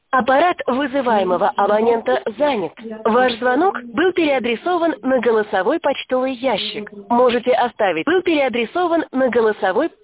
Аппарат вызываемого абонента занят. Ваш звонок был переадресован на голосовой почтовый ящик. Можете оставить. Был переадресован на голосовой